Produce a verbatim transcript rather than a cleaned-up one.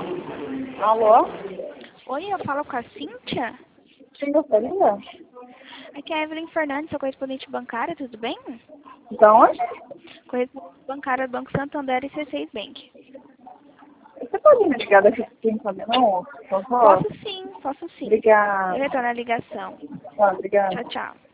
Alô? Oi, eu falo com a Cíntia? Sim, gostaria? Aqui é a Evelyn Fernandes, sou correspondente bancária, tudo bem? Da onde? Correspondente bancária do Banco Santander e C seis Bank. Você pode me ligar daqui a trinta minutos, por favor? Posso sim, posso sim. Obrigada. Eu retorno a ligação. Tá, obrigada. Tchau, tchau.